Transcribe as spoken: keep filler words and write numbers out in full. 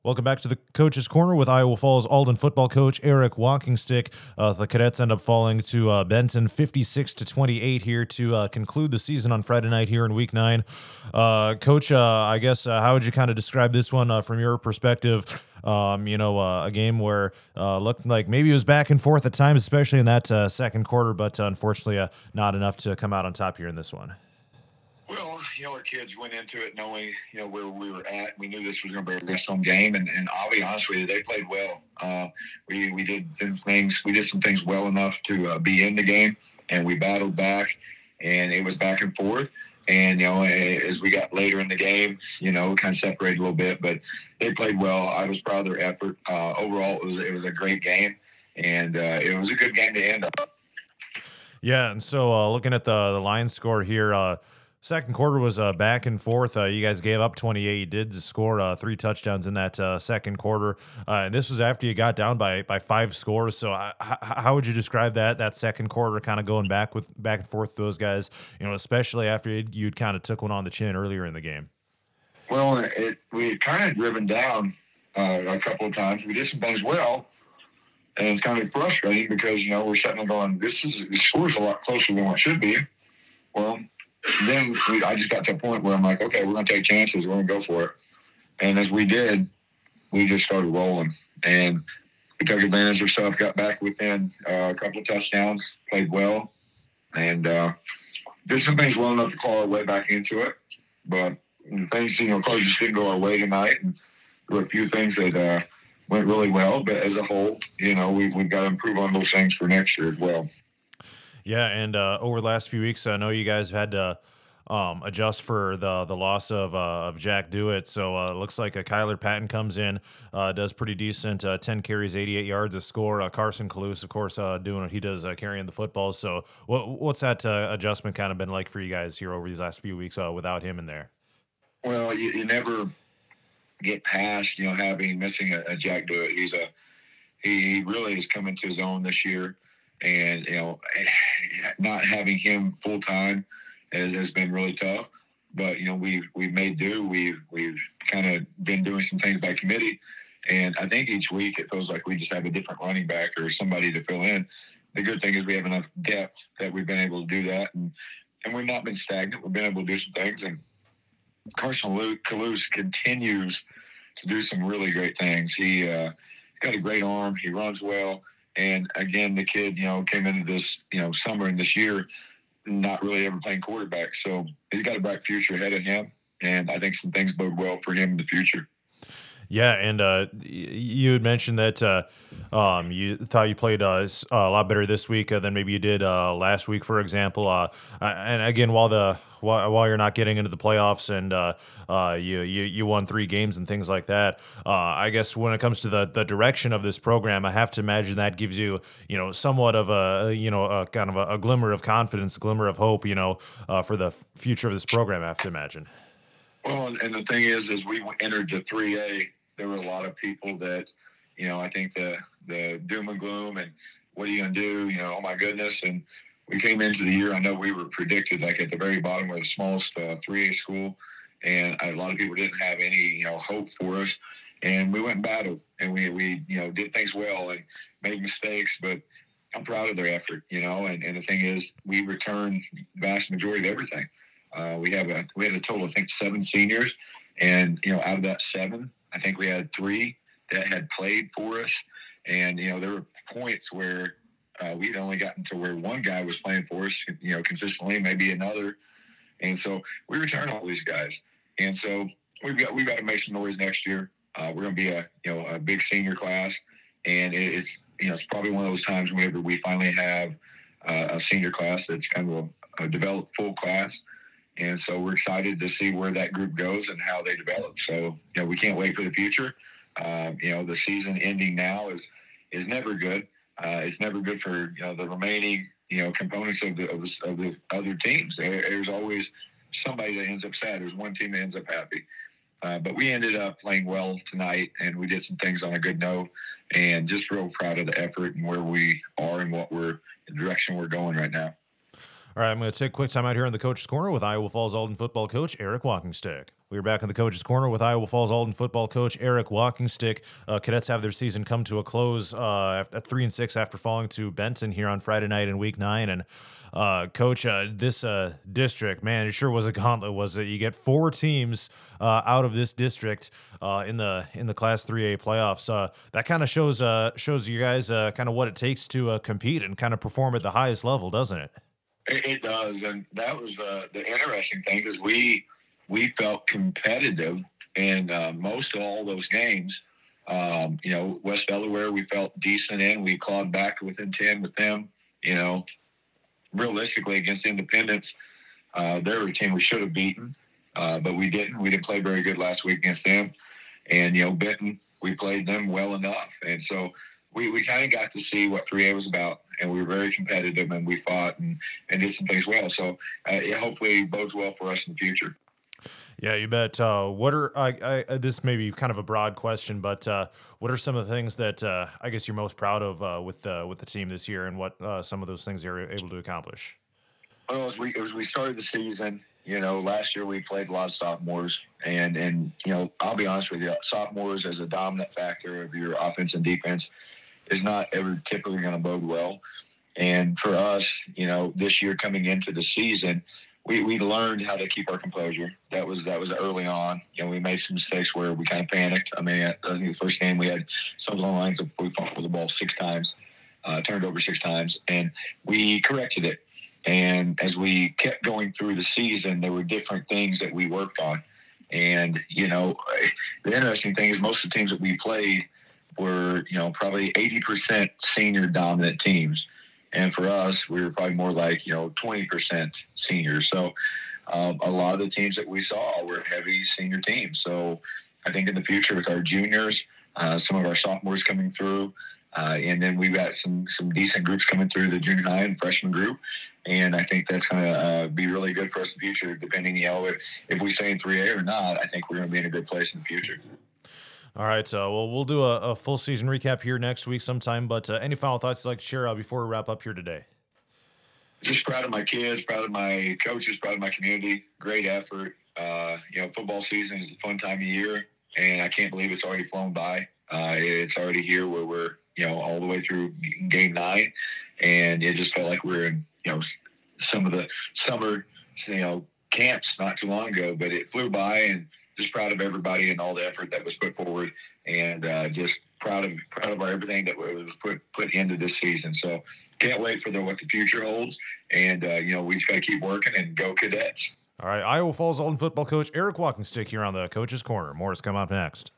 Welcome back to the Coach's Corner with Iowa Falls Alden football coach Eric Walkingstick. Uh, the Cadets end up falling to uh, Benton fifty-six to twenty-eight here to uh, conclude the season on Friday night here in Week Nine. Uh, Coach, uh, I guess uh, how would you kind of describe this one uh, from your perspective? Um, you know, uh, a game where uh, looked like maybe it was back and forth at times, especially in that uh, second quarter, but uh, unfortunately, uh, not enough to come out on top here in this one. Well, you know, our kids went into it knowing, you know, where we were at. We knew this was going to be a rest home game, and, and I'll be honest with you, they played well. Uh, we we did some things, we did some things well enough to uh, be in the game, and we battled back, and it was back and forth. And, you know, as we got later in the game, you know, kind of separated a little bit, but they played well. I was proud of their effort. Uh, overall, it was it was a great game, and uh, it was a good game to end up. Yeah, and so uh, looking at the the line score here, uh, second quarter was uh, back and forth. Uh, you guys gave up twenty-eight. You did score uh, three touchdowns in that uh, second quarter, uh, and this was after you got down by by five scores. So, uh, h- how would you describe that that second quarter, kind of going back with back and forth with those guys? You know, especially after you'd, you'd kind of took one on the chin earlier in the game. Well, it we had kind of driven down uh, a couple of times. We did some things well. And it's kind of frustrating because, you know, we're sitting there going, this is the score's a lot closer than what it should be. Well, then we, I just got to a point where I'm like, okay, we're going to take chances. We're going to go for it. And as we did, we just started rolling. And we took advantage of stuff, got back within uh, a couple of touchdowns, played well, and uh, did some things well enough to claw our way back into it. But things, you know, of course, just didn't go our way tonight. And there were a few things that uh, – went really well, but as a whole, you know, we've, we've got to improve on those things for next year as well. Yeah, and uh, over the last few weeks, I know you guys have had to um, adjust for the the loss of uh, of Jack Dewitt. So uh, it looks like uh, Kyler Patton comes in, uh, does pretty decent, uh, ten carries, eighty-eight yards a score. Uh, Carson Kalous, of course, uh, doing what he does, uh, carrying the football. So what what's that uh, adjustment kind of been like for you guys here over these last few weeks uh, without him in there? Well, you, you never – get past, you know, having missing a, a Jack Dewitt. He's a he, he really has come into his own this year, and you know, not having him full time has, has been really tough. But you know, we've we've made do. We've we've kind of been doing some things by committee, and I think each week it feels like we just have a different running back or somebody to fill in. The good thing is we have enough depth that we've been able to do that, and and we've not been stagnant. We've been able to do some things, and Carson Kalous continues to do some really great things. He, uh, he's got a great arm. He runs well. And, again, the kid, you know, came into this, you know, summer and this year not really ever playing quarterback. So he's got a bright future ahead of him, and I think some things bode well for him in the future. Yeah, and uh, you had mentioned that uh, um, you thought you played uh, a lot better this week uh, than maybe you did uh, last week, for example. Uh, and again, while the while, while you're not getting into the playoffs and uh, uh, you, you you won three games and things like that, uh, I guess when it comes to the, the direction of this program, I have to imagine that gives you you know somewhat of a you know a kind of a, a glimmer of confidence, a glimmer of hope, you know, uh, for the future of this program. I have to imagine. Well, and the thing is, as we entered the three A, there were a lot of people that, you know, I think the the doom and gloom and what are you going to do? You know, oh my goodness. And we came into the year, I know we were predicted like at the very bottom, we're the smallest uh, three A school. And a lot of people didn't have any, you know, hope for us. And we went and battled, and we, we, you know, did things well and made mistakes, but I'm proud of their effort, you know, and, and the thing is we returned vast majority of everything. Uh, we have a, we had a total, I think, seven seniors. And, you know, out of that seven, I think we had three that had played for us. And, you know, there were points where uh, we'd only gotten to where one guy was playing for us, you know, consistently, maybe another. And so we return all these guys. And so we've got, we've got to make some noise next year. Uh, we're going to be a, you know, a big senior class. And it, it's, you know, it's probably one of those times whenever we finally have uh, a senior class that's kind of a, a developed full class. And so we're excited to see where that group goes and how they develop. So, you know, we can't wait for the future. Um, you know, the season ending now is is never good. Uh, it's never good for, you know, the remaining, you know, components of the of the, of the other teams. There, there's always somebody that ends up sad. There's one team that ends up happy. Uh, but we ended up playing well tonight, and we did some things on a good note, and just real proud of the effort and where we are and what we're, the direction we're going right now. All right, I'm going to take a quick time out here in the Coach's Corner with Iowa Falls Alden football coach Eric Walkingstick. We're back in the Coach's Corner with Iowa Falls Alden football coach Eric Walkingstick. Uh, cadets have their season come to a close uh, at three and six after falling to Benton here on Friday night in Week Nine. And uh, Coach, uh, this uh, district, man, it sure was a gauntlet. Was it? You get four teams uh, out of this district uh, in the in the Class three A playoffs. Uh, that kind of shows uh, shows you guys uh, kind of what it takes to uh, compete and kind of perform at the highest level, doesn't it? It, it does, and that was uh, the interesting thing because we we felt competitive in uh, most of all those games. Um, you know, West Delaware, we felt decent in. We clawed back within ten with them. You know, realistically against Independence, uh, they're a team we should have beaten, uh, but we didn't. We didn't play very good last week against them. And, you know, Benton, we played them well enough. And so we, we kind of got to see what three A was about, and we were very competitive, and we fought and, and did some things well. So uh, it hopefully bodes well for us in the future. Yeah, you bet. Uh, what are I, I? This may be kind of a broad question, but uh, what are some of the things that uh, I guess you're most proud of uh, with uh, with the team this year, and what uh, some of those things you're able to accomplish? Well, as we as we started the season, you know, last year we played a lot of sophomores, and and you know, I'll be honest with you, sophomores as a dominant factor of your offense and defense is not ever typically going to bode well. And for us, you know, this year coming into the season, we, we learned how to keep our composure. That was that was early on. You know, we made some mistakes where we kind of panicked. I mean, I think the first game we had something along the lines of we fumbled the ball six times, uh, turned over six times, and we corrected it. And as we kept going through the season, there were different things that we worked on. And, you know, the interesting thing is most of the teams that we played were, you know, probably eighty percent senior dominant teams. And for us, we were probably more like, you know, twenty percent seniors. So um, a lot of the teams that we saw were heavy senior teams. So I think in the future with our juniors, uh, some of our sophomores coming through, uh, and then we've got some some decent groups coming through the junior high and freshman group. And I think that's going to uh, be really good for us in the future, depending, you know, if, if we stay in three A or not. I think we're going to be in a good place in the future. All right, so well, we'll do a, a full season recap here next week sometime. But uh, any final thoughts you'd like to share uh, before we wrap up here today? Just proud of my kids, proud of my coaches, proud of my community. Great effort. Uh, you know, football season is a fun time of year, and I can't believe it's already flown by. Uh, it's already here where we're, you know, all the way through game nine, and it just felt like we we're in, you know, some of the summer, you know, camps not too long ago, but it flew by, and just proud of everybody and all the effort that was put forward, and uh, just proud of proud of our everything that was put put into this season. So can't wait for the, what the future holds, and uh, you know, we just got to keep working and go Cadets. All right, Iowa Falls Alden football coach Eric Walkingstick here on the Coach's Corner. More is coming up next.